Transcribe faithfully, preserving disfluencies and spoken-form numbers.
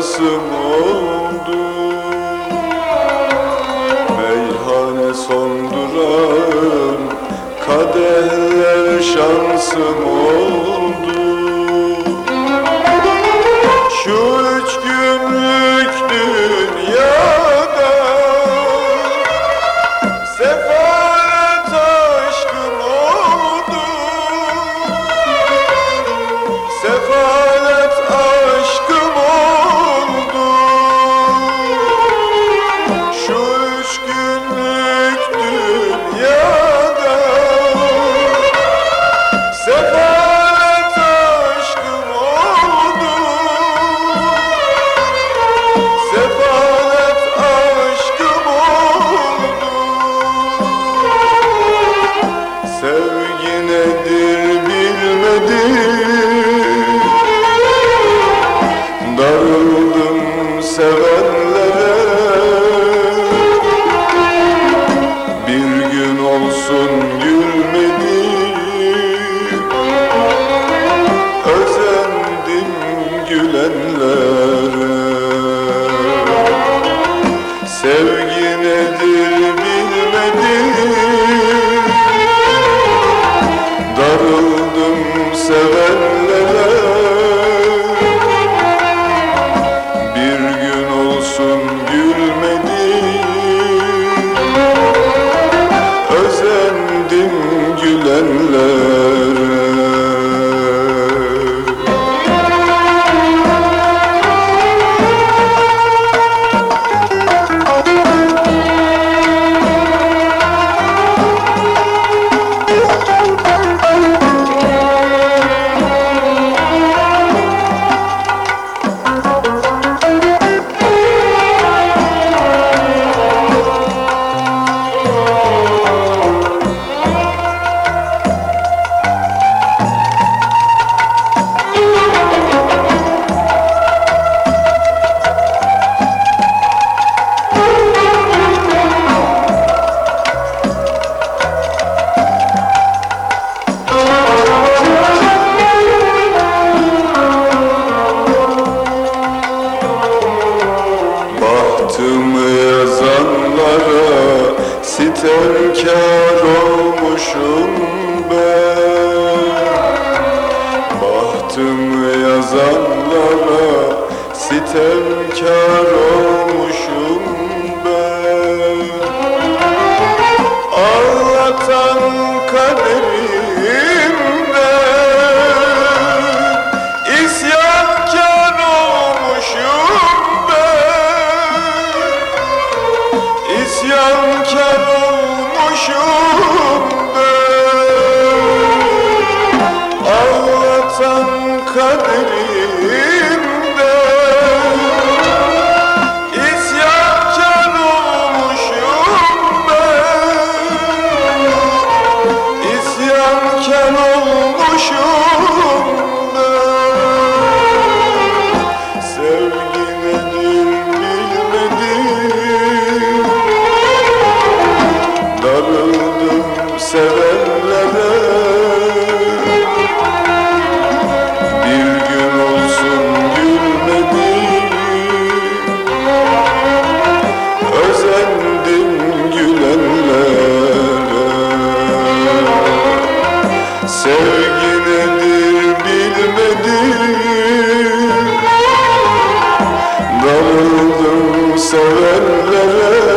şansım oldu. Meyhane sonduran kadehler şansım oldu. Şu üç günlük dünyada sefalet aşkım oldu. Sefalet aşkım oldu. Şu üç günlük dünyada sefalet aşkım oldu. Sefalet aşkım oldu. Sevgi nedir bilmedim, darıldım sevenlere. Bir gün olsun gülmedim, özendim gülenlere. Sevgi nedir bilmedim, darıldım sevenlere. Bir gün olsun gülmedim, özendim gülenlere. Bahtımı yazanlara sitemkar olmuşum ben. Bahtımı yazanlara sitemkar olmuşum ben. Ağlatan kaderimden isyankar olmuşum ben. İsyankar olmuşum ben. Ağlatan kaderimden isyankar olmuşum ben. İsyankar olmuşum ben. Sevgi nedir bilmedim, darıldım sevenlere. Bir gün olsun gülmedim, özendim gülenlere. Sevgi nedir bilmedim, darıldım sevenlere.